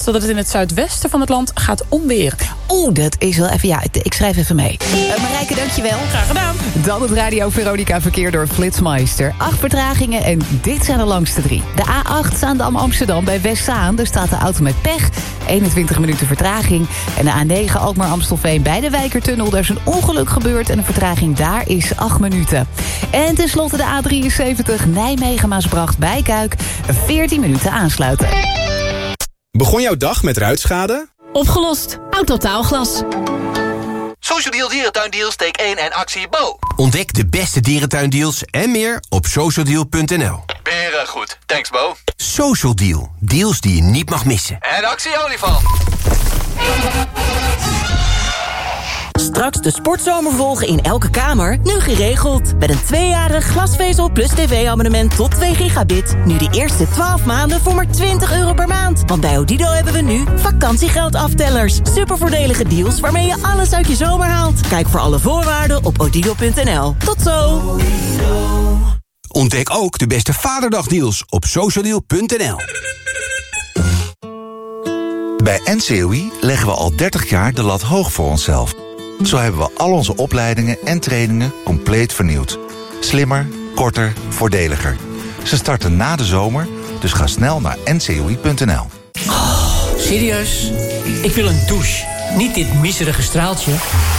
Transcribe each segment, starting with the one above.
Zodat het in het zuidwesten van het land gaat onweren. Oeh, dat is wel even... Ja, ik schrijf even mee. Marijke, dankjewel. Graag gedaan. Dan het Radio Veronica verkeer door Flitsmeister. 8 vertragingen en dit zijn de langste 3. De A8 Zaandam-Amsterdam bij Westzaan. Daar staat de auto met pech. 21 minuten vertraging. En de A9 Alkmaar-Amstelveen bij de Wijkertunnel. Daar is een ongeluk gebeurd en de vertraging daar is 8 minuten. En tenslotte de A73 Nijmegen-Maasbracht bij Kuik. 14 minuten aansluiten. Begon jouw dag met ruitschade? Opgelost. Autotaalglas. Social Deal Dierentuindeals, steek 1 en actie Bo. Ontdek de beste dierentuindeals en meer op socialdeal.nl. Beren goed. Thanks Bo. Social Deal. Deals die je niet mag missen. En actie olifant. Straks de sportzomer volgen in elke kamer, nu geregeld. Met een 2-jarig glasvezel plus tv-abonnement tot 2 gigabit. Nu de eerste 12 maanden voor maar €20 per maand. Want bij Odido hebben we nu vakantiegeldaftelers. Supervoordelige deals waarmee je alles uit je zomer haalt. Kijk voor alle voorwaarden op odido.nl. Tot zo! Ontdek ook de beste Vaderdagdeals op socialdeal.nl. Bij NCOI leggen we al 30 jaar de lat hoog voor onszelf. Zo hebben we al onze opleidingen en trainingen compleet vernieuwd. Slimmer, korter, voordeliger. Ze starten na de zomer, dus ga snel naar ncoi.nl. Oh, serieus? Ik wil een douche. Niet dit miserige straaltje.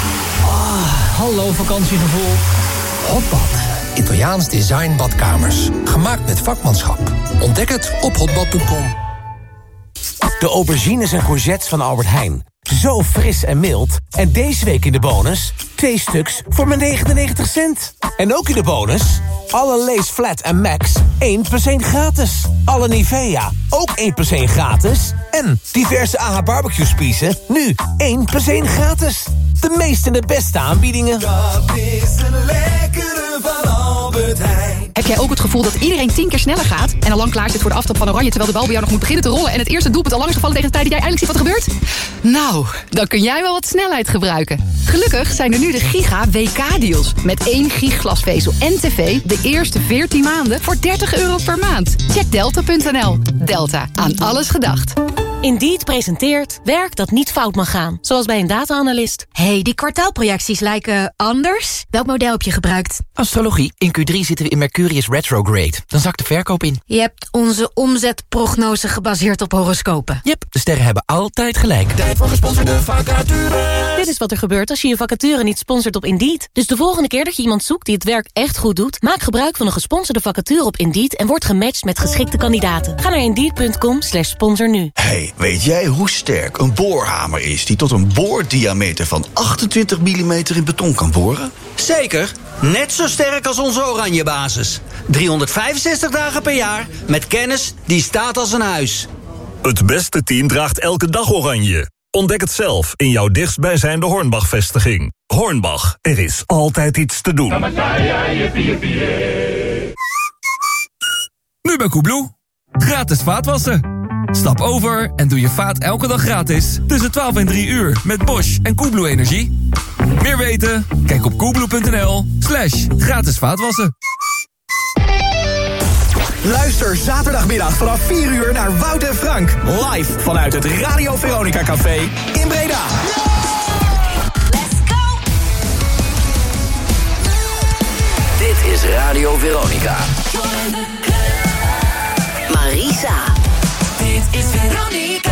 Hallo vakantiegevoel. Hotbad. Italiaans design badkamers. Gemaakt met vakmanschap. Ontdek het op hotbad.com. De aubergines en courgettes van Albert Heijn. Zo fris en mild. En deze week in de bonus 2 stuks voor maar 99 cent. En ook in de bonus alle Lay's Flat en Max 1 plus 1 gratis. Alle Nivea ook 1 plus 1 gratis. En diverse AH barbecue spiezen nu 1 plus 1 gratis. De meeste en de beste aanbiedingen. Dat is een lekkere van Albert Heijn. Heb jij ook het gevoel dat iedereen 10 keer sneller gaat... en al lang klaar zit voor de aftrap van Oranje... terwijl de bal bij jou nog moet beginnen te rollen... en het eerste doelpunt al lang is gevallen tegen de tijd dat jij eindelijk ziet wat er gebeurt? Nou, dan kun jij wel wat snelheid gebruiken. Gelukkig zijn er nu de Giga WK-deals. Met 1 gig glasvezel en tv de eerste 14 maanden voor €30 per maand. Check delta.nl. Delta, aan alles gedacht. Indeed presenteert werk dat niet fout mag gaan. Zoals bij een data-analyst. Hey, die kwartaalprojecties lijken anders. Welk model heb je gebruikt? Astrologie. In Q3 zitten we in Mercurius retrograde. Dan zakt de verkoop in. Je hebt onze omzetprognose gebaseerd op horoscopen. Yep, de sterren hebben altijd gelijk. Tijd voor gesponsorde vacature. Dit is wat er gebeurt als je je vacature niet sponsort op Indeed. Dus de volgende keer dat je iemand zoekt die het werk echt goed doet... maak gebruik van een gesponsorde vacature op Indeed... en word gematcht met geschikte kandidaten. Ga naar Indeed.com/sponsor nu. Hey, weet jij hoe sterk een boorhamer is... die tot een boordiameter van 28 mm in beton kan boren? Zeker. Net zo sterk als onze Oranje basis. 365 dagen per jaar met kennis die staat als een huis. Het beste team draagt elke dag Oranje. Ontdek het zelf in jouw dichtstbijzijnde Hornbach-vestiging. Hornbach, er is altijd iets te doen. Nu bij Koebloe. Gratis vaatwassen. Stap over en doe je vaat elke dag gratis. Tussen 12 en 3 uur met Bosch en Koebloe Energie. Meer weten? Kijk op koebloe.nl/gratis vaatwassen. Luister zaterdagmiddag vanaf 4 uur naar Wout en Frank. Live vanuit het Radio Veronica Café in Breda. Let's go! Dit is Radio Veronica. Marisa. Dit is Veronica.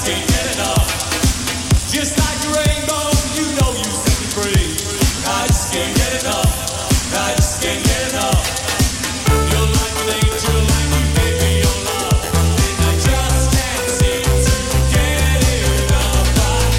can't get enough. Just like a rainbow, you know you set me free. I just can't get enough. I just can't get enough. You're like an angel and you gave me your love. And I just can't seem to get enough.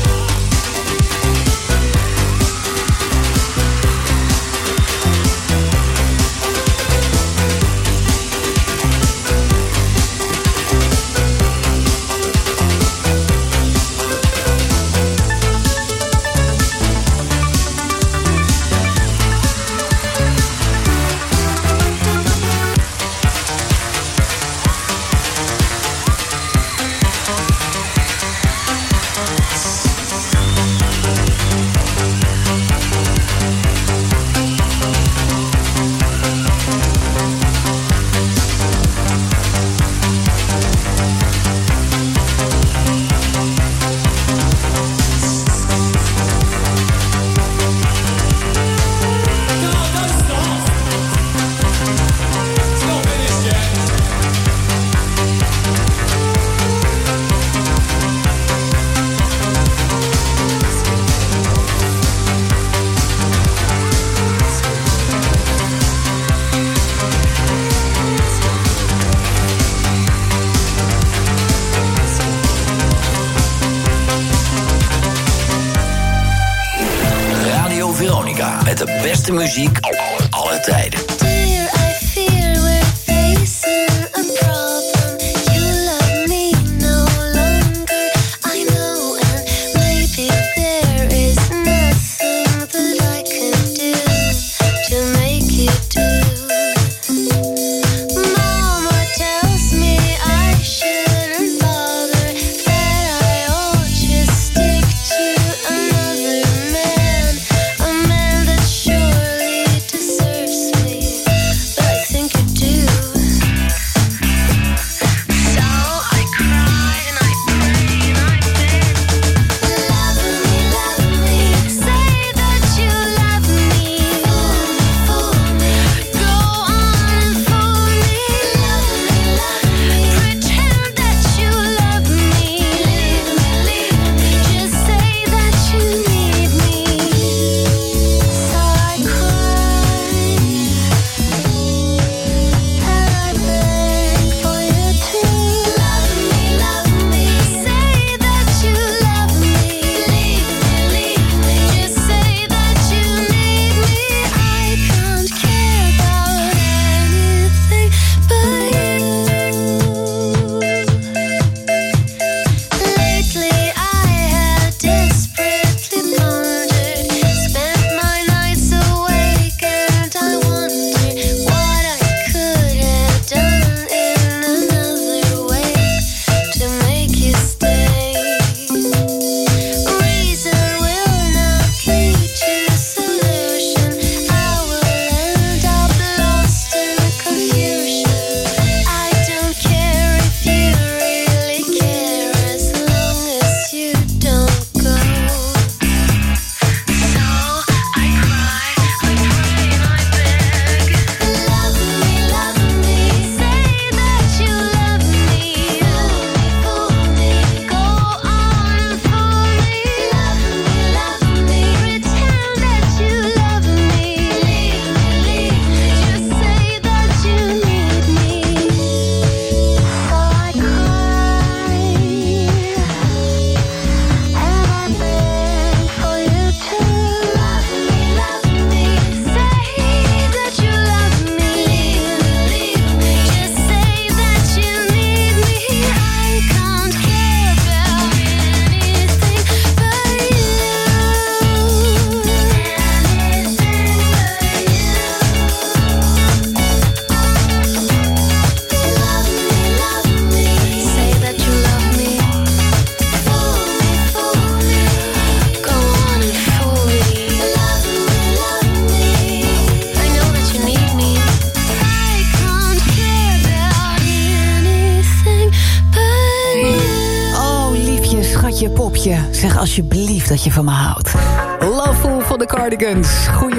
Veronica met de beste muziek alle tijden. Zeg alsjeblieft dat je van me houdt. Loveful van de Cardigans.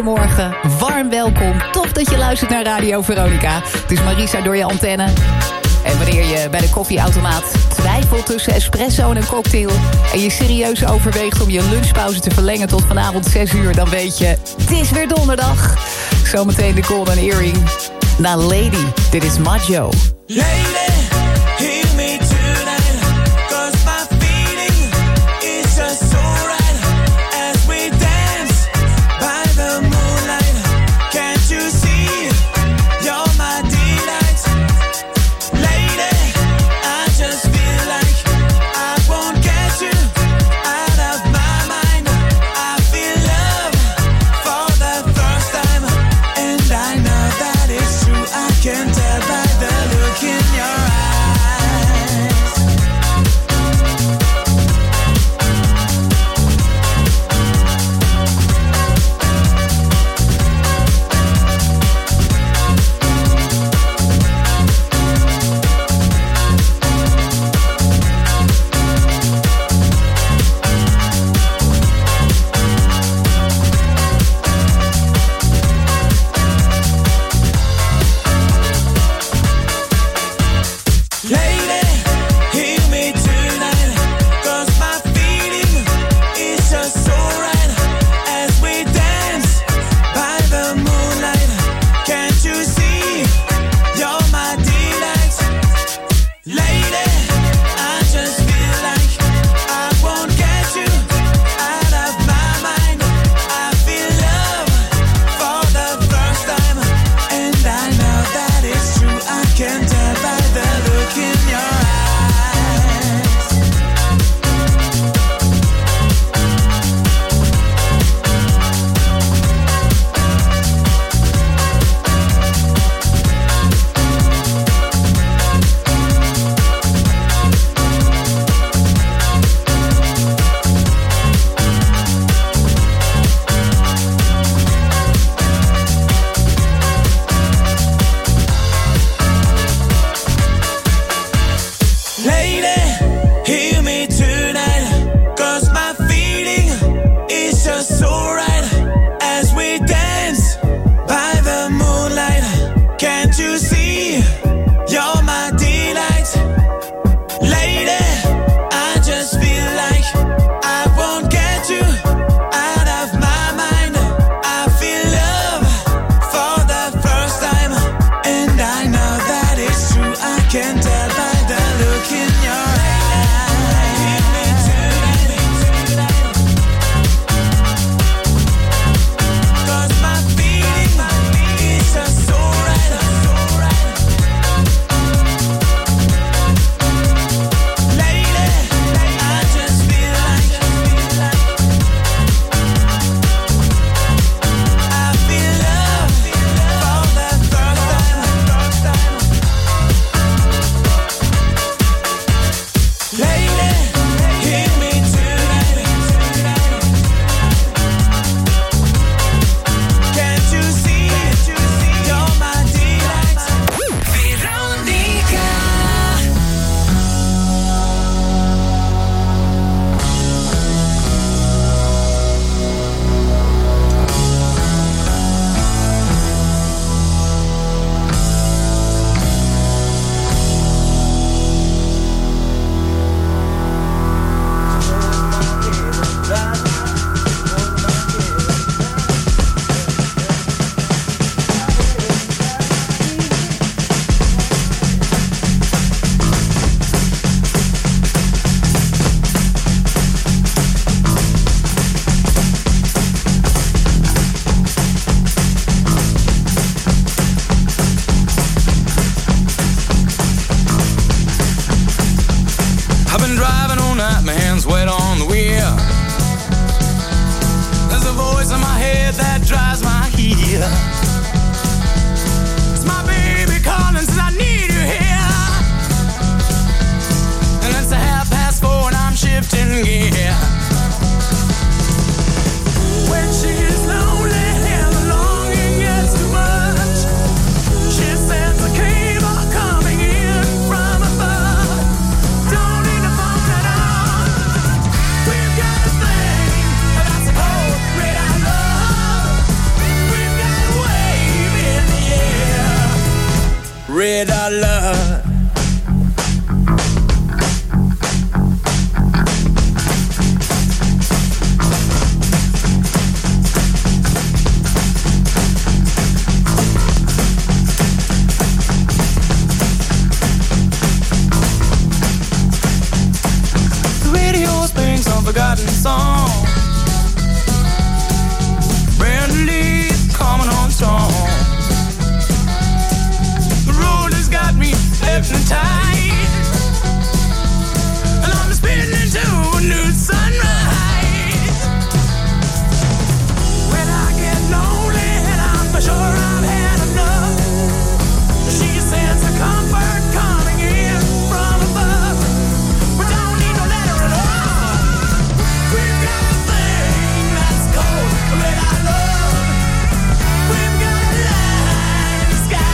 Goedemorgen, warm welkom. Tof dat je luistert naar Radio Veronica. Het is Marisa door je antenne. En wanneer je bij de koffieautomaat twijfelt tussen espresso en een cocktail... en je serieus overweegt om je lunchpauze te verlengen tot vanavond 6 uur... dan weet je, het is weer donderdag. Zometeen de Golden Earring. Na Lady, dit is Maggio. Lady, hear me tonight, 'cause my feeling is just so right as we dance by the moonlight. Can't you see, you're my delight. Lady, I just feel like I won't get you out of my mind. I feel love for the first time, and I know that it's true. I can tell by the look in your forgotten song. Brand leaf coming on strong. The road has got me hypnotized, and I'm spinning into a new sunrise. When I get lonely and I'm for sure I've had enough, she sends a comfort coming in from above. We don't need no letter at all. We've got the thing that's called red-eye love. We've got a light in the sky.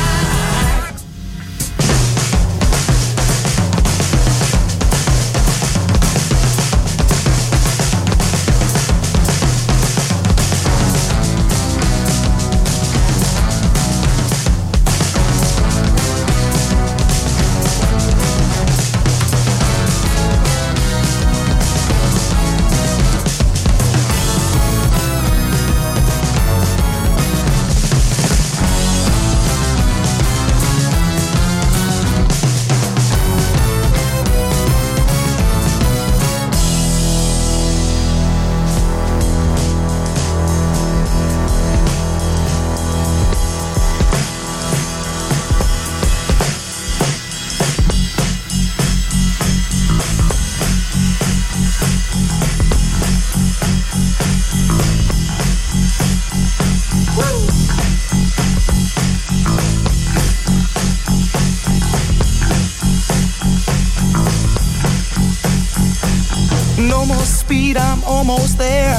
No more speed, I'm almost there.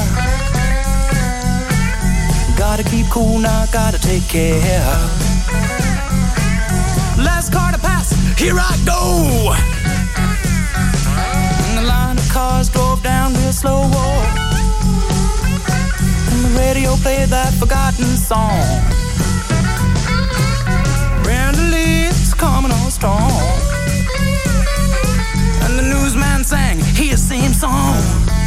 Gotta keep cool now, gotta take care. Last car to pass, here I go. And the line of cars drove down real slow. And the radio played that forgotten song. Brand Lee's coming on strong. And the newsman sang his same song.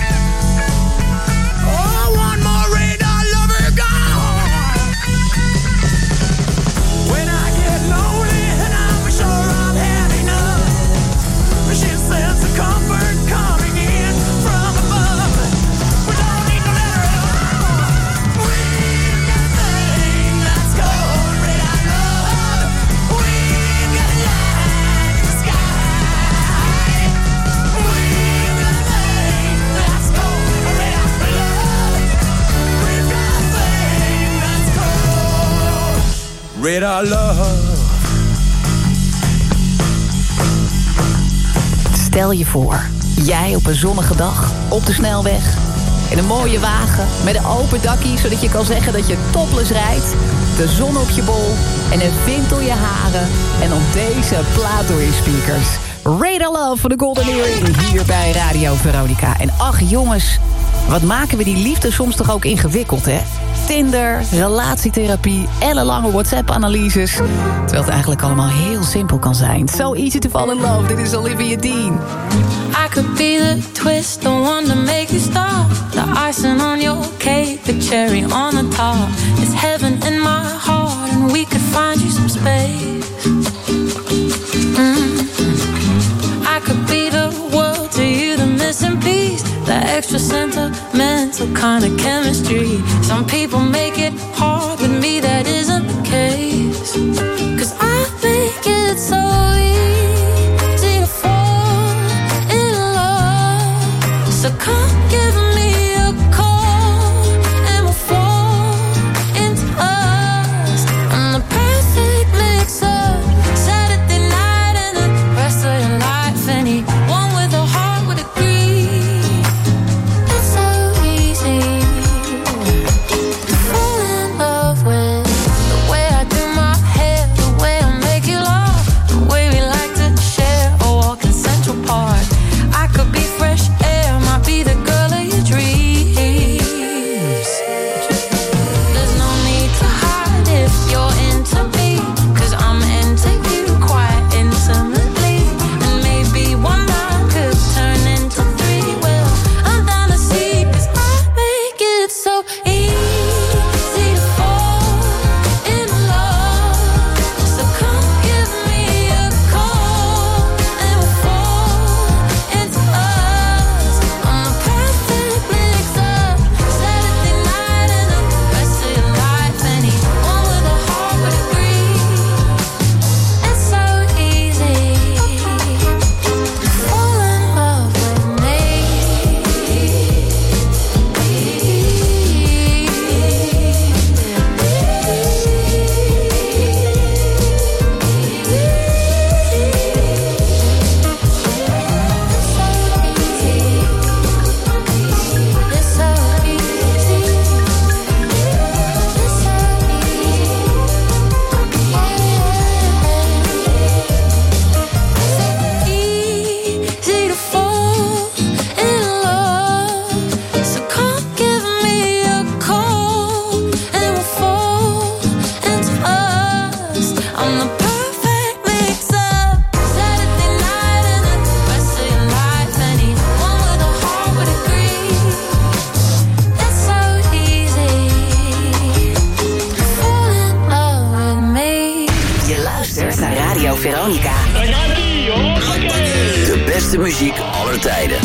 Oh, one more radar lover gone. When I get lonely and I'm sure I've had enough, she sends a comfort coming in from above. We don't need no letter at all. We've got a thing that's called red-eye love. We've got a light in the sky. We've got a thing that's called red-eye love. We've got a thing that's called red-eye love. Stel je voor, jij op een zonnige dag, op de snelweg, in een mooie wagen, met een open dakkie, zodat je kan zeggen dat je topless rijdt, de zon op je bol en een wind door je haren en op deze plaat door je speakers. Radar Love van de Golden Earring hier bij Radio Veronica. En ach jongens, wat maken we die liefde soms toch ook ingewikkeld, hè? Tinder, relatietherapie, ellenlange WhatsApp-analyses. Terwijl het eigenlijk allemaal heel simpel kan zijn. So easy to fall in love, dit is Olivia Dean. I could be the twist, the one to make you stop. The icing on your cake, the cherry on the top. It's heaven in my heart and we could find you some space. I could be the world to you, the missing piece. The extra sentimental kind of chemistry. Some people make it hard, with me that isn't the case. 'Cause I make it so easy to fall in love. So come give me a call and we'll fall into us. I'm the perfect mix of Saturday night and the rest of your life. Anyone with a heart would agree. It's so easy to fall in love with the way I do my hair, the way I make you laugh, the way we like to share a walk in Central Park. I could be fresh air, might be the girl beste muziek aller tijden.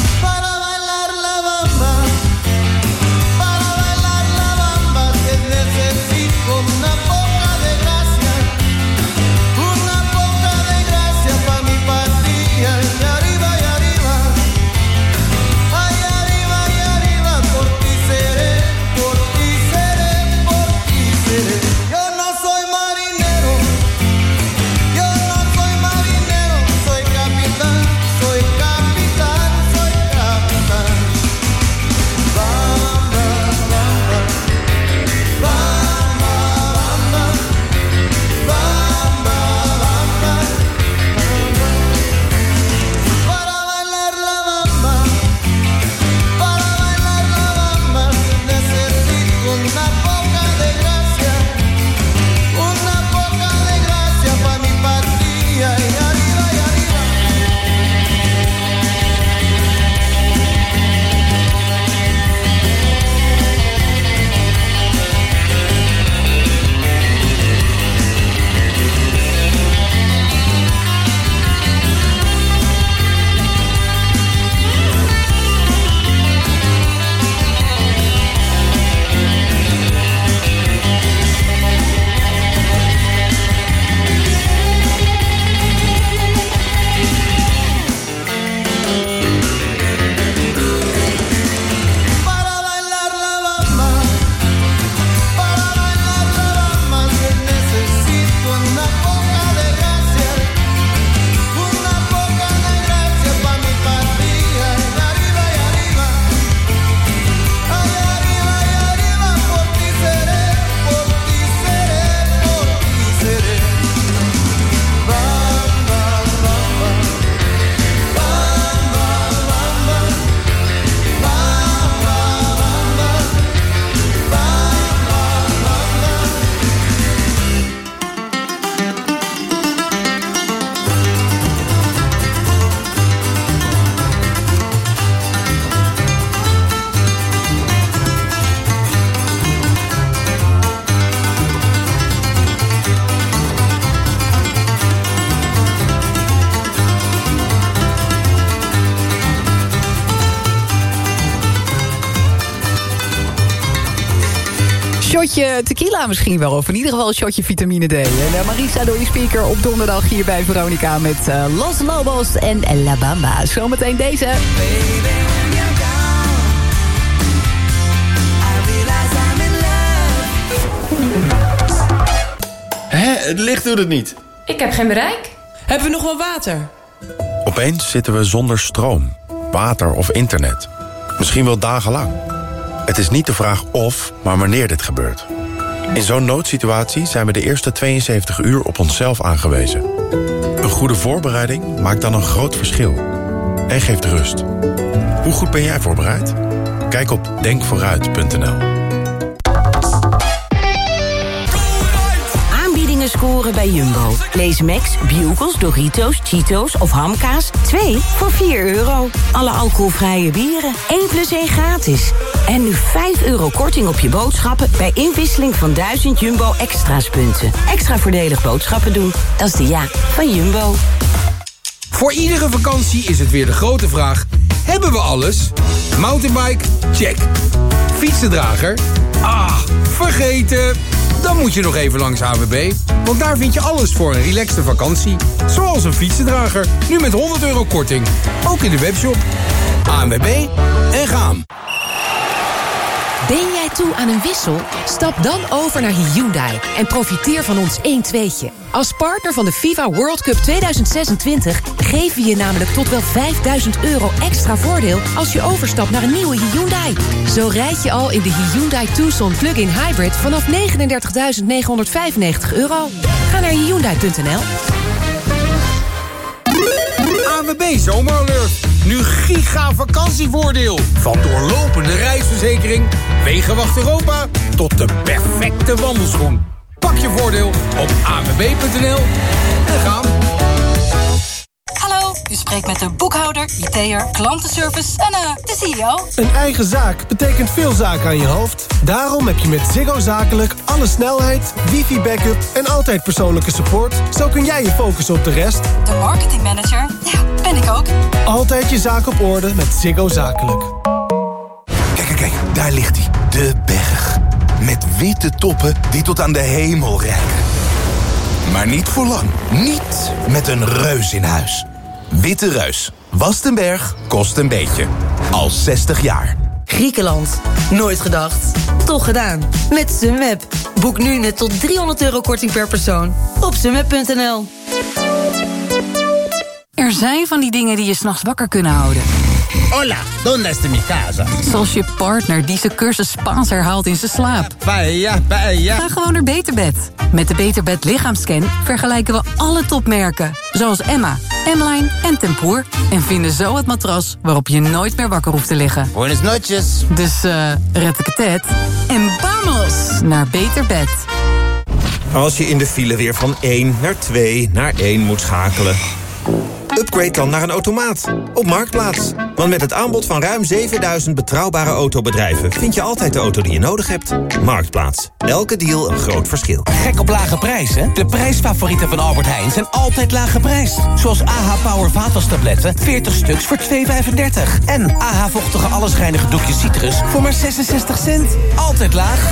Shotje tequila misschien wel, of in ieder geval een shotje vitamine D. En Marisa door je speaker op donderdag hier bij Veronica met Los Lobos en La Bamba. Zometeen deze. Het licht doet het niet. Ik heb geen bereik. Hebben we nog wel water? Opeens zitten we zonder stroom, water of internet. Misschien wel dagenlang. Het is niet de vraag of, maar wanneer dit gebeurt. In zo'n noodsituatie zijn we de eerste 72 uur op onszelf aangewezen. Een goede voorbereiding maakt dan een groot verschil. En geeft rust. Hoe goed ben jij voorbereid? Kijk op denkvooruit.nl. Aanbiedingen scoren bij Jumbo. Lees Max, Bugles, Doritos, Cheetos of Hamkaas. 2 voor €4. Alle alcoholvrije bieren. 1+1 gratis. En nu €5 korting op je boodschappen bij inwisseling van 1000 Jumbo Extra's punten. Extra voordelig boodschappen doen. Dat is de ja van Jumbo. Voor iedere vakantie is het weer de grote vraag: hebben we alles? Mountainbike? Check. Fietsendrager? Ah, vergeten. Dan moet je nog even langs AWB. Want daar vind je alles voor een relaxte vakantie. Zoals een fietsendrager. Nu met €100 korting. Ook in de webshop. ANWB en gaan. Ben jij toe aan een wissel? Stap dan over naar Hyundai en profiteer van ons 1-2'tje. Als partner van de FIFA World Cup 2026 geven we je namelijk tot wel €5.000 extra voordeel als je overstapt naar een nieuwe Hyundai. Zo rijd je al in de Hyundai Tucson Plug-in Hybrid vanaf €39.995. Ga naar Hyundai.nl. ANWB Zomeralert. Nu giga vakantievoordeel. Van doorlopende reisverzekering, Wegenwacht Europa tot de perfecte wandelschoen. Pak je voordeel op anwb.nl en gaan. Hallo, Ziggo. U spreekt met de boekhouder, IT'er, klantenservice en de CEO. Een eigen zaak betekent veel zaken aan je hoofd. Daarom heb je met Ziggo Zakelijk alle snelheid, wifi-backup en altijd persoonlijke support. Zo kun jij je focussen op de rest. De marketingmanager, ja, ben ik ook. Altijd je zaak op orde met Ziggo Zakelijk. Kijk, daar ligt hij. De berg. Met witte toppen die tot aan de hemel reiken. Maar niet voor lang. Niet met een reus in huis. Witte Reus. Wast een berg, kost een beetje. Al 60 jaar. Griekenland. Nooit gedacht. Toch gedaan. Met Sunweb. Boek nu net tot €300 korting per persoon. Op sunweb.nl. Er zijn van die dingen die je 's nachts wakker kunnen houden. Hola, ¿dónde está mi casa? Zoals je partner die zijn cursus Spaans herhaalt in zijn slaap. Paella. Ga gewoon naar Beterbed. Met de Beterbed lichaamscan vergelijken we alle topmerken. Zoals Emma, M-Line en Tempoor. En vinden zo het matras waarop je nooit meer wakker hoeft te liggen. Buenas noches. Dus red ik het tet en vamos naar Beterbed. Als je in de file weer van 1 naar 2 naar 1 moet schakelen. Upgrade dan naar een automaat op Marktplaats. Want met het aanbod van ruim 7000 betrouwbare autobedrijven... vind je altijd de auto die je nodig hebt. Marktplaats. Elke deal een groot verschil. Gek op lage prijzen? De prijsfavorieten van Albert Heijn zijn altijd laag geprijsd. Zoals AH Power vaatwastabletten, 40 stuks voor €2,35. En AH vochtige allesreinige doekjes citrus voor maar 66 cent. Altijd laag.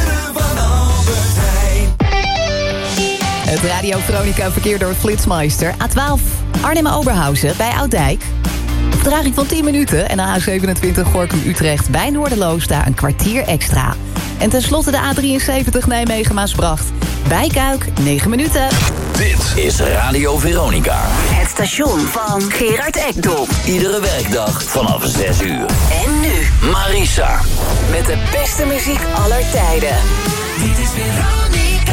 Het Radio Veronica verkeer door Flitsmeister. A12 Arnhem-Oberhausen bij Ouddijk. Vertraging van 10 minuten en de A27 Gorinchem-Utrecht bij Noorderloos daar een kwartier extra. En tenslotte de A73 Nijmegen-Maasbracht bij Kuik 9 minuten. Dit is Radio Veronica. Het station van Gerard Ekdom. Iedere werkdag vanaf 6 uur. En nu Marisa. met de beste muziek aller tijden. Dit is Veronica.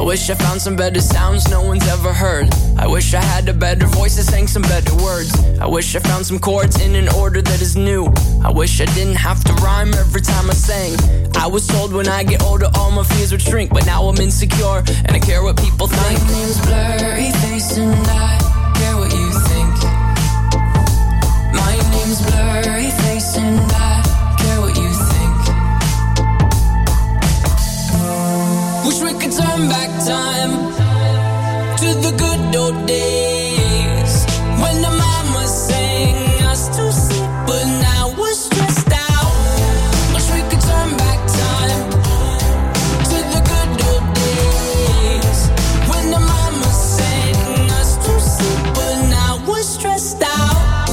wish I found some better sounds no one's ever heard. I wish I had a better voice that sang some better words. I wish I found some chords in an order that is new. I wish I didn't have to rhyme every time I sang. I was told when I get older all my fears would shrink, but now I'm insecure and I care what people think. My name's Blurry Face and I care what you think. My name's Blurry Face and I care what you think. Wish we could turn back time to the good old days when the mama sang us to sleep, but now we're stressed out. Wish we could turn back time to the good old days when the mama sang us to sleep, but now we're stressed out.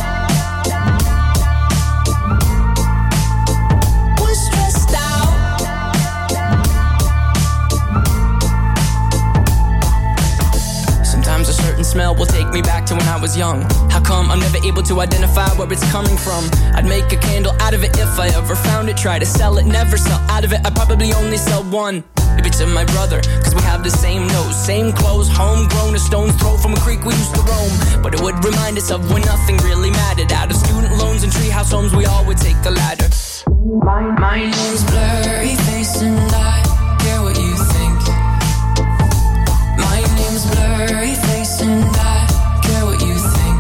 We're stressed out. Sometimes a certain smell will take me back to when I was young. How come I'm never able to identify where it's coming from? I'd make a candle out of it if I ever found it. Try to sell it, never sell out of it. I'd probably only sell one. Maybe to my brother, cause we have the same nose, same clothes, homegrown, a stone's throw from a creek we used to roam. But it would remind us of when nothing really mattered. Out of student loans and treehouse homes, we all would take the ladder. My name's Blurry Face and I care what you think. My name's Blurry Face and I care what you think.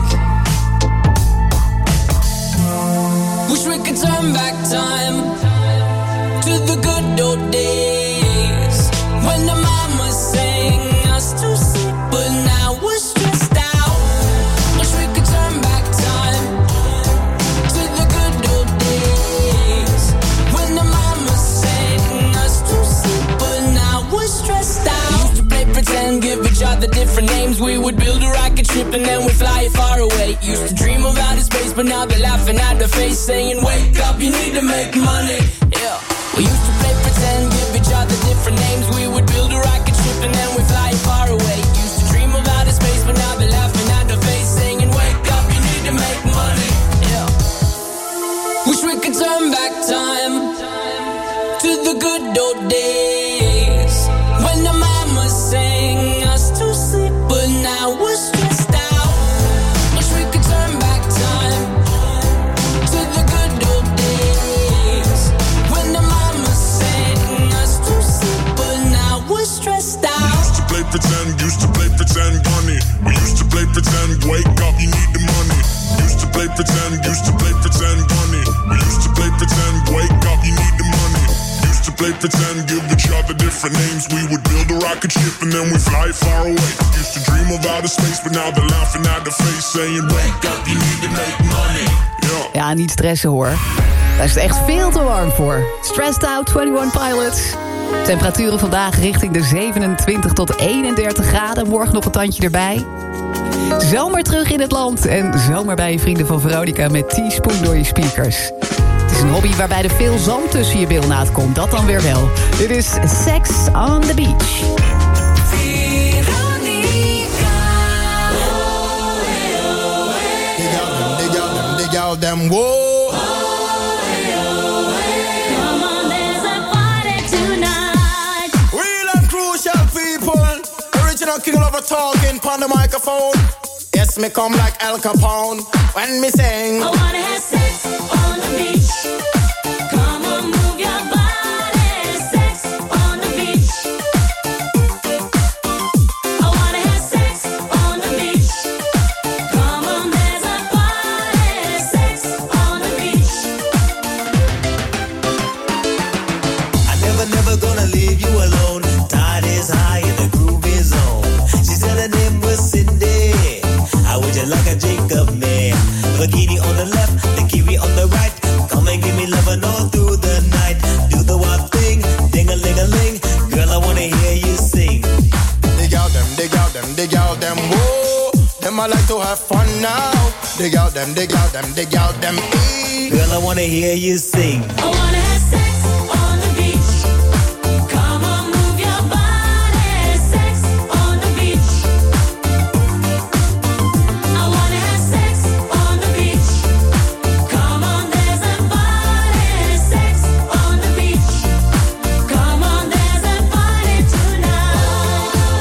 Wish we could turn back time to the good old days when the mama sang us to sleep, but now we're stressed out. Wish we could turn back time to the good old days when the mama sang us to sleep, but now we're stressed out. Used to play pretend, give each other different names. We would build a rocket ship and then we'd fly it far away. Used to dream of outer space, but now they're laughing at the face, saying, wake up, you need to make money. Yeah. We used to play pretend, give each other different names. We would build a rocket ship and then we'd fly it far away. Used to dream of outer space, but now they're laughing at the face, saying, wake up, you need to make money. Yeah. Wish we could turn back time to the good old days when the mama sang us to sleep, but now we're stressed out. Wish we could turn back time to the good old days when the mama sang us to sleep, but now we're stressed out. Used to play pretend, bunny. We used to play pretend, wake up, you need the money. Used to play pretend, bunny. We used to play pretend, wake up, you need the money. Used to play pretend, give each other different names. We would build a rocket ship and then we fly far away. Used to dream of outer space, but now they're laughing at the face, saying, wake up, you need to make money. Ja, niet stressen hoor. Daar is het echt veel te warm voor. Stressed Out, 21 Pilots. Temperaturen vandaag richting de 27 tot 31 graden. Morgen nog een tandje erbij. Zomer terug in het land. En zomer bij je vrienden van Veronica met Teaspoon door je speakers. Het is een hobby waarbij er veel zand tussen je bilnaad komt. Dat dan weer wel. Dit is Sex on the Beach. Dig out them, whoa. King Lover talking on the microphone. Yes, me come like Al Capone when me sing. I wanna have sex on the beach. Come on, move your body. Sex on the beach. I wanna have sex on the beach. Come on, there's a party. Sex on the beach. I never gonna leave you alone. Tide is high and the groove is on. She said her name was Cindy. How would you like a Jacob man? Bikini on the left, the kiwi on the right. Come and give me lovin' all through the night. Do the wild thing, ding-a-ling-a-ling. Girl, I wanna hear you sing. Dig out them, dig out them, dig out them, whoa. Them I like to have fun now. Dig out them, dig out them, dig out them, Girl, I wanna hear you sing. I wanna have sex on the beach. Come on, move your body. Sex on the beach. I wanna have sex on the beach. Come on, there's a party. Sex on the beach. Come on, there's a party tonight.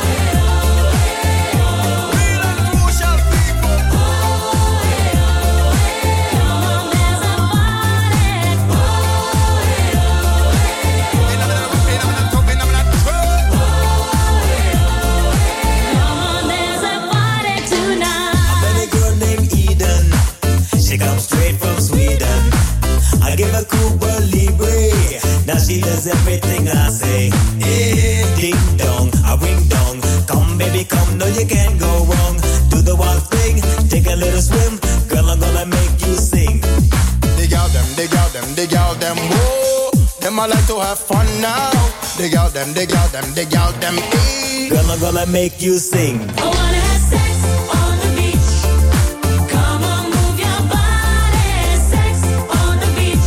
she does everything I say. Hey, ding dong, a ring dong. Come baby, come, no you can't go wrong. Do the one thing, take a little swim. Girl, I'm gonna make you sing. Dig out them, dig out them, dig out them. Whoa, them I like to have fun now. Dig out them, dig out them, dig out them. Hey. Girl, I'm gonna make you sing. I wanna have sex on the beach. Come on, move your body. Sex on the beach.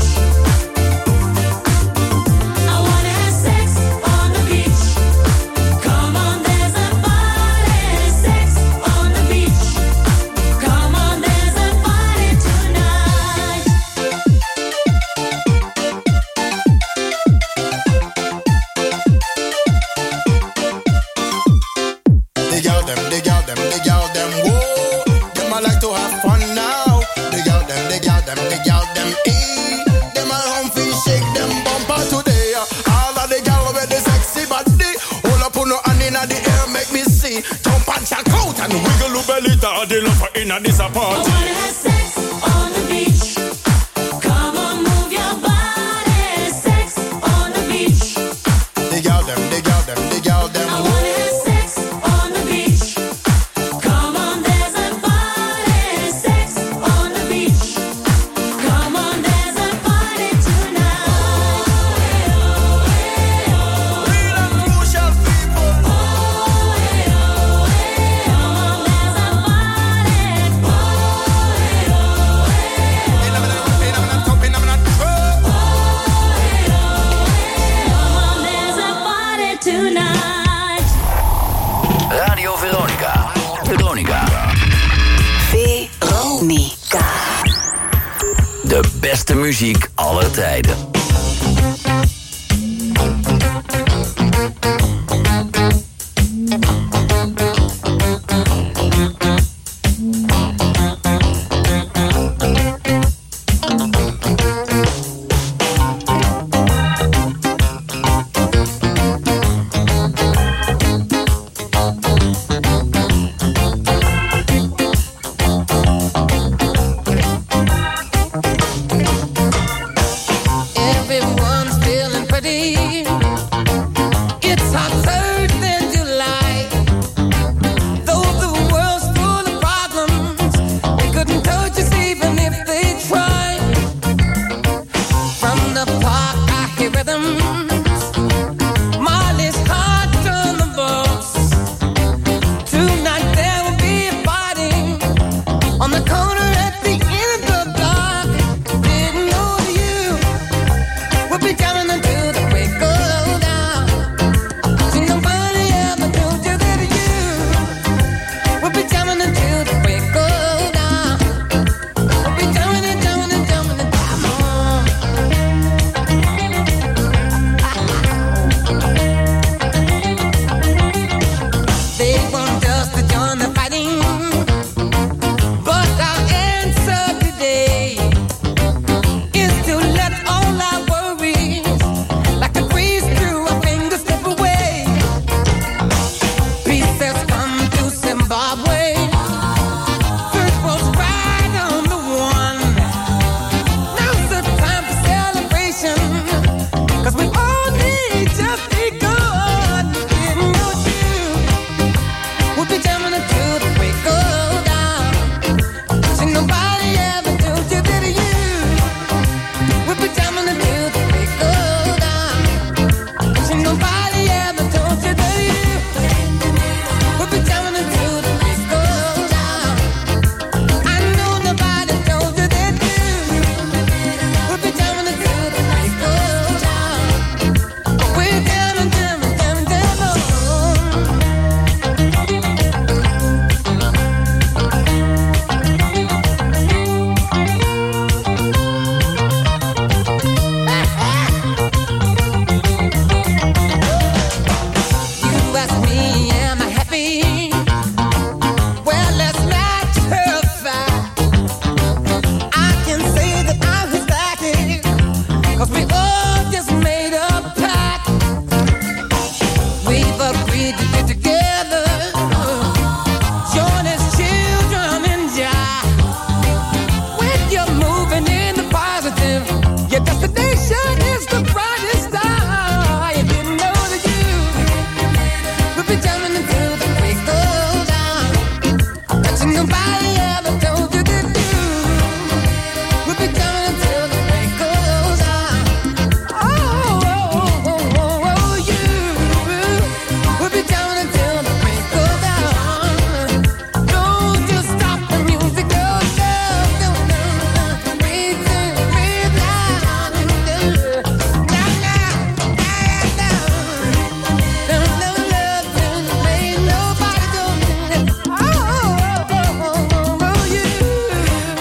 I wanna have sex on the beach. Come on, there's a party. Sex on the beach. Come on, there's a party tonight. Dig out them, dig out them, dig out them. Whoa, them I like to have fun now. Dig out them, dig out them, dig out them. Eee, them a humpy shake them bumper today. All of the gal with the sexy body. Hold up on no hand inna the air, make me see. Jump and shout out and wiggle your belly. The lover inna this I party. wanna have sex on the beach. Come on, move your body. Sex on the beach. Dig out them, dig out them, dig out them. I wanna have sex on the beach. Come on, there's a party. Sex on the beach. Come on, there's a party tonight. Real and crucial people. Tonight. Radio Veronica. Veronica. Veronica. De beste muziek aller tijden. Everyone's feeling pretty. It's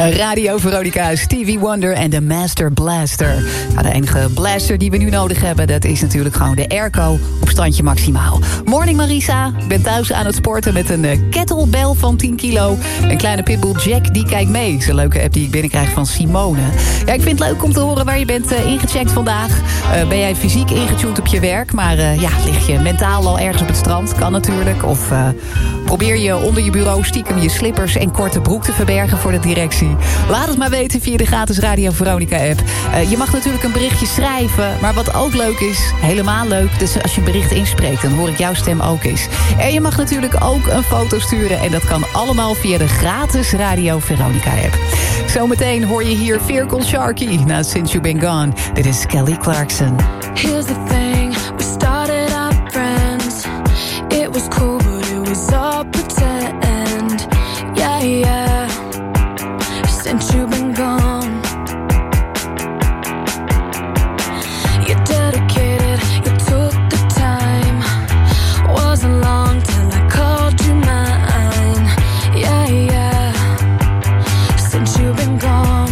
Radio Veronica, Stevie Wonder en de Master Blaster. Nou, de enige blaster die we nu nodig hebben, dat is natuurlijk gewoon de airco op standje maximaal. Morning Marisa, ik ben thuis aan het sporten met een kettlebell van 10 kilo. Een kleine pitbull Jack, die kijkt mee. Dat is een leuke app die ik binnenkrijg van Simone. Ja, ik vind het leuk om te horen waar je bent ingecheckt vandaag. Ben jij fysiek ingetuned op je werk, maar lig je mentaal al ergens op het strand? Kan natuurlijk. Of probeer je onder je bureau stiekem je slippers en korte broek te verbergen voor de directie. Laat het maar weten via de gratis Radio Veronica app. Je mag natuurlijk een berichtje schrijven, maar wat ook leuk is, helemaal leuk, dus als je een bericht inspreekt, dan hoor ik jouw stem ook eens. En je mag natuurlijk ook een foto sturen en dat kan allemaal via de gratis Radio Veronica app. Zometeen hoor je hier Veerkel Sharky na Since You've Been Gone. Dit is Kelly Clarkson. Here's the thing, we started out friends. It was cool, but it was all pretend. Yeah, yeah, since you've been gone. You dedicated, you took the time. Wasn't long till I called you mine. Yeah, yeah, since you've been gone.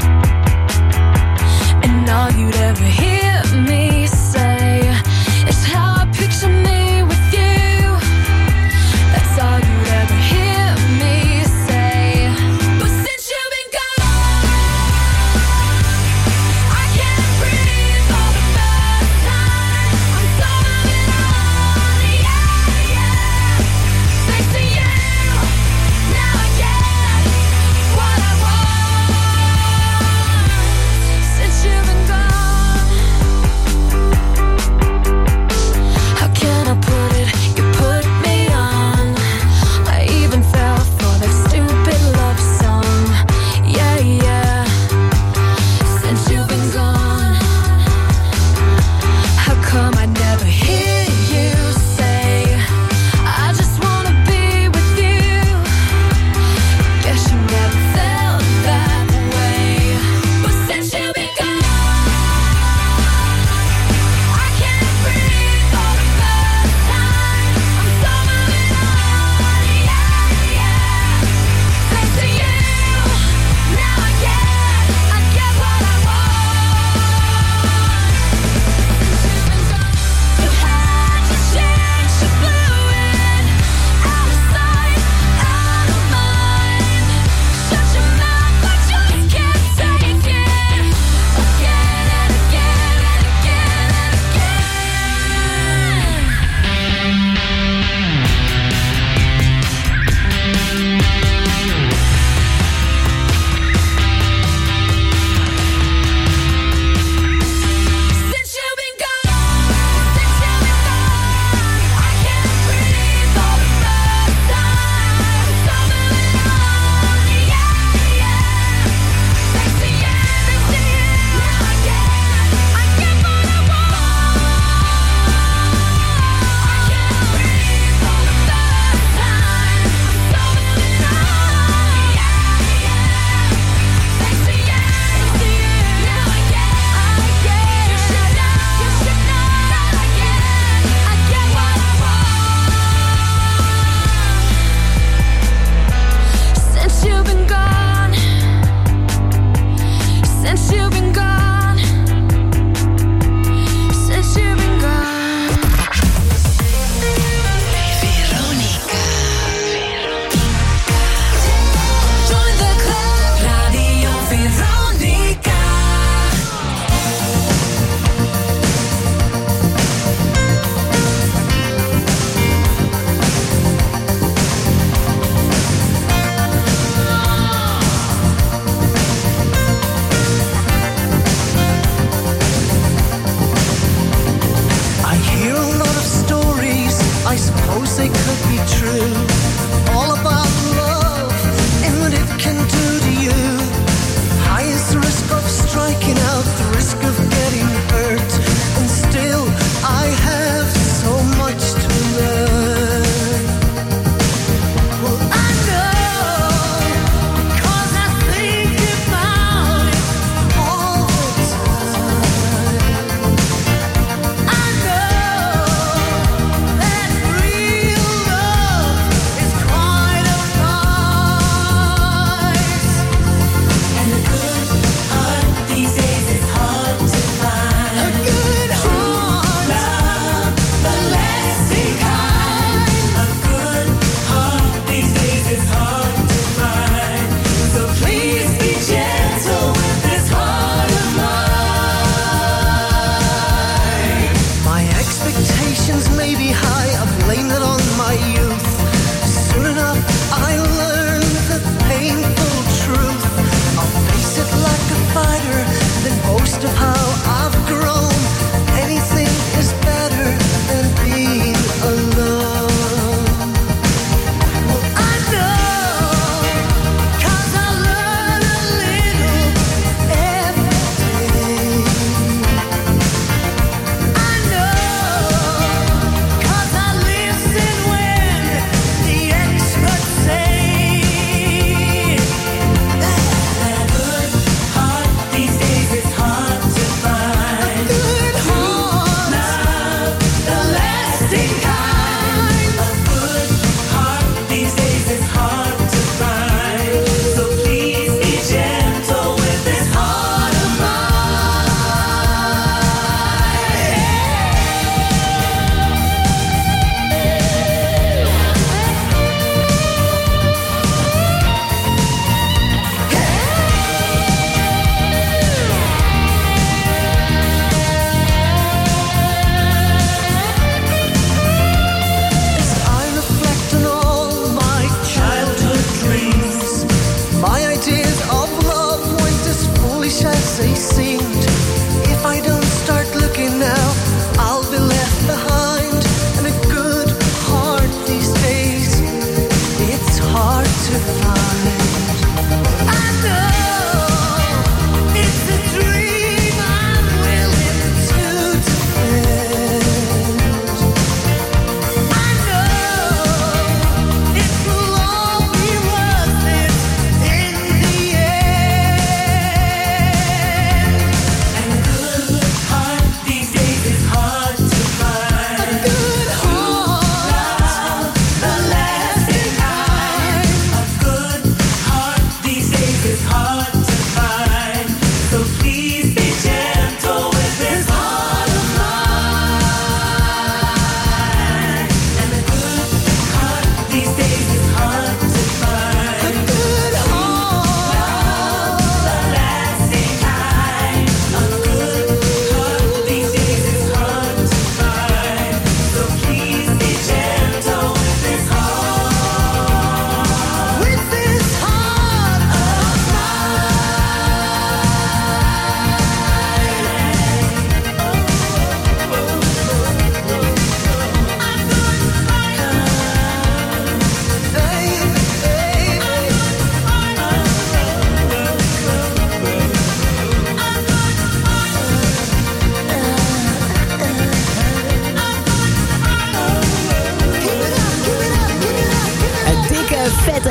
And all you'd ever hear me say is how I picture me with you. That's all you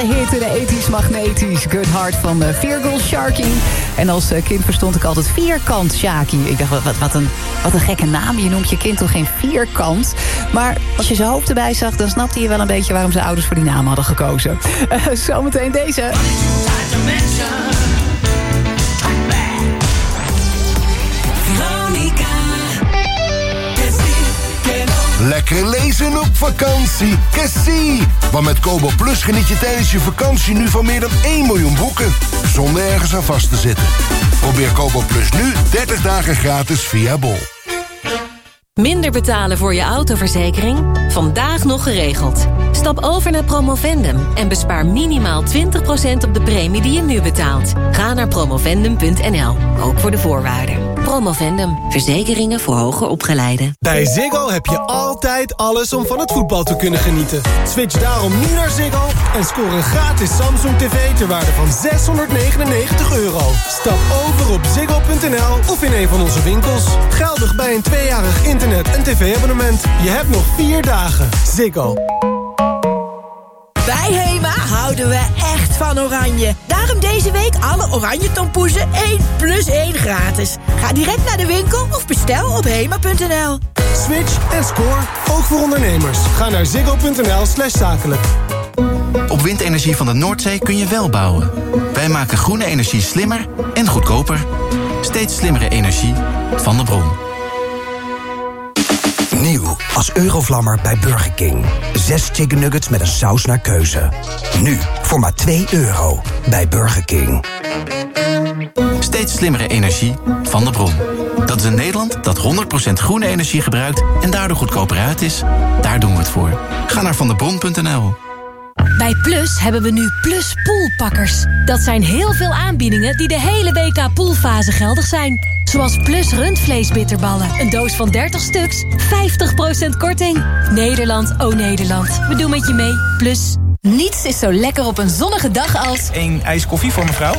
hit in de 80's magnetisch. Good Heart van Virgil Sharky. En als kind verstond ik altijd vierkant Shaki. Ik dacht, wat een gekke naam. Je noemt je kind toch geen vierkant? Maar als je zijn hoofd erbij zag, dan snapte je wel een beetje waarom zijn ouders voor die naam hadden gekozen. Zometeen deze. Lekker lezen op vakantie. Cassie! Want met Kobo Plus geniet je tijdens je vakantie nu van meer dan 1 miljoen boeken. Zonder ergens aan vast te zitten. Probeer Kobo Plus nu 30 dagen gratis via Bol. Minder betalen voor je autoverzekering? Vandaag nog geregeld. Stap over naar Promovendum en bespaar minimaal 20% op de premie die je nu betaalt. Ga naar promovendum.nl, ook voor de voorwaarden. Promovendum, verzekeringen voor hoger opgeleiden. Bij Ziggo heb je altijd alles om van het voetbal te kunnen genieten. Switch daarom nu naar Ziggo en scoor een gratis Samsung TV ter waarde van €699. Stap over op ziggo.nl of in een van onze winkels. Geldig bij een 2-jarig internet- en tv-abonnement. Je hebt nog 4 dagen. Ziggo. Bij Hema houden we echt van oranje. Daarom deze week alle oranje tompoezen 1+1 gratis. Ga direct naar de winkel of bestel op hema.nl. Switch en score, ook voor ondernemers. Ga naar ziggo.nl/zakelijk. Op windenergie van de Noordzee kun je wel bouwen. Wij maken groene energie slimmer en goedkoper. Steeds slimmere energie van de bron. Nieuw als Eurovlammer bij Burger King. 6 chicken nuggets met een saus naar keuze. Nu voor maar €2 bij Burger King. Steeds slimmere energie van de bron. Dat is een Nederland dat 100% groene energie gebruikt en daardoor goedkoper uit is. Daar doen we het voor. Ga naar vandebron.nl. Bij Plus hebben we nu Plus Poolpakkers. Dat zijn heel veel aanbiedingen die de hele WK poolfase geldig zijn. Zoals Plus rundvleesbitterballen. Een doos van 30 stuks. 50% korting. Nederland, oh Nederland. We doen met je mee. Plus. Niets is zo lekker op een zonnige dag als... 1 ijs koffie voor mevrouw.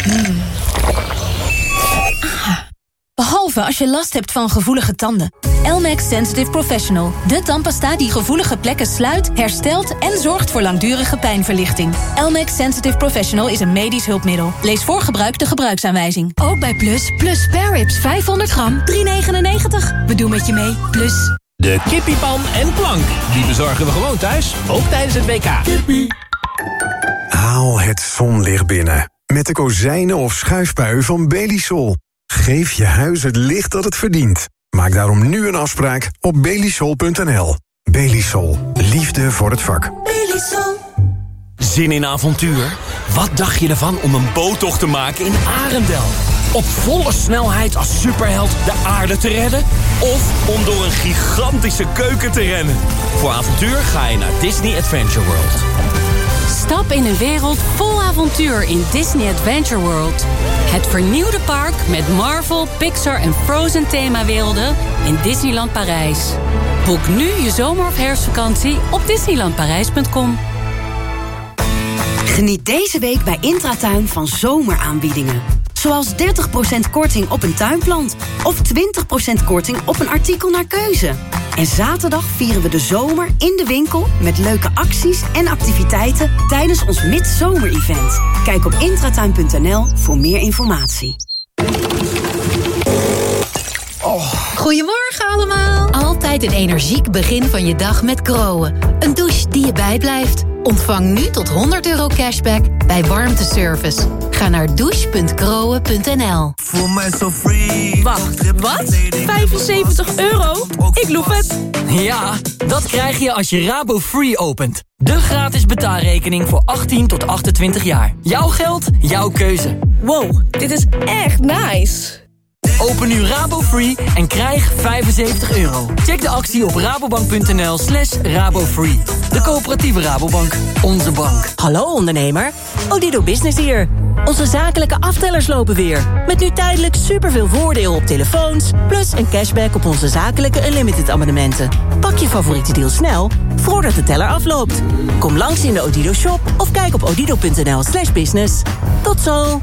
Behalve als je last hebt van gevoelige tanden. Elmex Sensitive Professional. De tandpasta die gevoelige plekken sluit, herstelt en zorgt voor langdurige pijnverlichting. Elmex Sensitive Professional is een medisch hulpmiddel. Lees voor gebruik de gebruiksaanwijzing. Ook bij Plus spare ribs 500 gram, $3,99. We doen met je mee. Plus. De kippiepan en plank, die bezorgen we gewoon thuis, ook tijdens het WK. Kippie. Haal het zonlicht binnen. Met de kozijnen of schuifpui van Belisol. Geef je huis het licht dat het verdient. Maak daarom nu een afspraak op belisol.nl. Belisol. Liefde voor het vak. Belisol. Zin in avontuur? Wat dacht je ervan om een boottocht te maken in Arendel? Op volle snelheid als superheld de aarde te redden? Of om door een gigantische keuken te rennen? Voor avontuur ga je naar Disney Adventure World. Stap in een wereld vol avontuur in Disney Adventure World. Het vernieuwde park met Marvel, Pixar en Frozen themawerelden in Disneyland Parijs. Boek nu je zomer- of herfstvakantie op disneylandparijs.com. Geniet deze week bij Intratuin van zomeraanbiedingen. Zoals 30% korting op een tuinplant. Of 20% korting op een artikel naar keuze. En zaterdag vieren we de zomer in de winkel met leuke acties en activiteiten tijdens ons midzomer-event. Kijk op intratuin.nl voor meer informatie. Goedemorgen allemaal. Altijd een energiek begin van je dag met Groen. Een douche die je bijblijft. Ontvang nu tot €100 cashback bij warmteservice. Ga naar douche.groen.nl. Voel mij zo free. Wacht, wat? €75? Ik loef het. Ja, dat krijg je als je Rabo Free opent. De gratis betaalrekening voor 18 tot 28 jaar. Jouw geld, jouw keuze. Wow, dit is echt nice. Open nu Rabo Free en krijg €75. Check de actie op rabobank.nl/rabofree. De coöperatieve Rabobank. Onze bank. Hallo ondernemer, Odido Business hier. Onze zakelijke aftellers lopen weer. Met nu tijdelijk superveel voordeel op telefoons... plus een cashback op onze zakelijke Unlimited abonnementen. Pak je favoriete deal snel, voordat de teller afloopt. Kom langs in de Odido shop of kijk op odido.nl/business. Tot zo.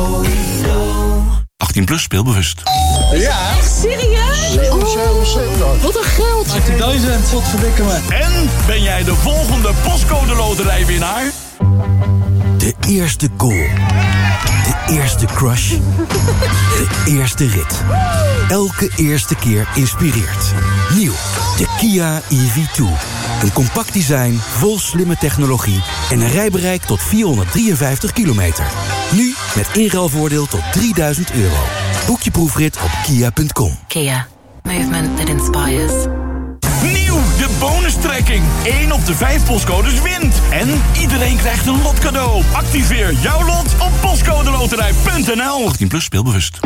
18 plus speelbewust. Ja. Echt serieus? Wat een geld. 18.000, wat verdikken me. En ben jij de volgende postcode loterijwinnaar? De eerste goal. De eerste crush. De eerste rit. Elke eerste keer inspireert. Nieuw, de Kia EV2. Een compact design, vol slimme technologie en een rijbereik tot 453 kilometer. Nu met inruilvoordeel tot €3000. Boek je proefrit op kia.com. Kia. Movement that inspires. Nieuw, de bonustrekking. 1 op de 5 postcodes wint. En iedereen krijgt een lot cadeau. Activeer jouw lot op postcodeloterij.nl. 18+ speelbewust.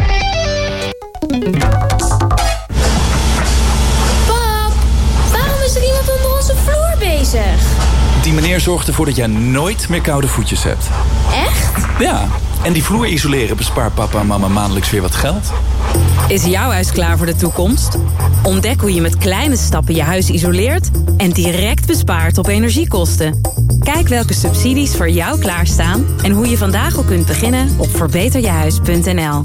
Pap, waarom is er iemand onder onze vloer bezig? Die meneer zorgt ervoor dat jij nooit meer koude voetjes hebt. Echt? Ja, en die vloer isoleren bespaart papa en mama maandelijks weer wat geld. Is jouw huis klaar voor de toekomst? Ontdek hoe je met kleine stappen je huis isoleert en direct bespaart op energiekosten. Kijk welke subsidies voor jou klaarstaan en hoe je vandaag al kunt beginnen op verbeterjehuis.nl.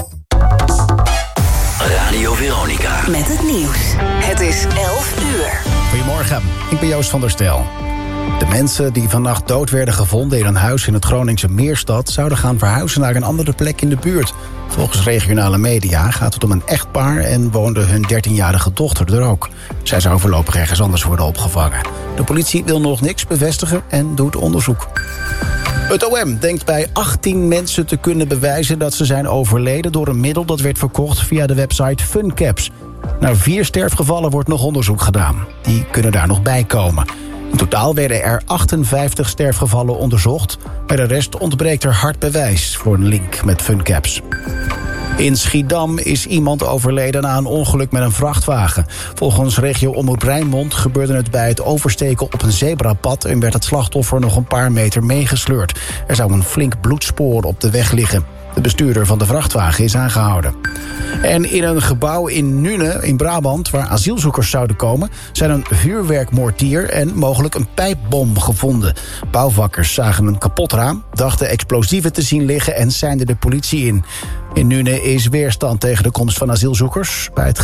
Radio Veronica. Met het nieuws. Het is 11 uur. Goedemorgen, ik ben Joost van der Stel. De mensen die vannacht dood werden gevonden in een huis in het Groningse Meerstad zouden gaan verhuizen naar een andere plek in de buurt. Volgens regionale media gaat het om een echtpaar en woonde hun 13-jarige dochter er ook. Zij zou voorlopig ergens anders worden opgevangen. De politie wil nog niks bevestigen en doet onderzoek. Het OM denkt bij 18 mensen te kunnen bewijzen dat ze zijn overleden door een middel dat werd verkocht via de website FunCaps. Naar 4 sterfgevallen wordt nog onderzoek gedaan. Die kunnen daar nog bij komen. In totaal werden er 58 sterfgevallen onderzocht. Bij de rest ontbreekt er hard bewijs voor een link met FunCaps. In Schiedam is iemand overleden na een ongeluk met een vrachtwagen. Volgens regio Omroep Rijnmond gebeurde het bij het oversteken op een zebrapad en werd het slachtoffer nog een paar meter meegesleurd. Er zou een flink bloedspoor op de weg liggen. De bestuurder van de vrachtwagen is aangehouden. En in een gebouw in Nune in Brabant, waar asielzoekers zouden komen, zijn een vuurwerkmortier en mogelijk een pijpbom gevonden. Bouwvakkers zagen een kapot raam, dachten explosieven te zien liggen en seinde de politie in. In Nune is weerstand tegen de komst van asielzoekers. Bij het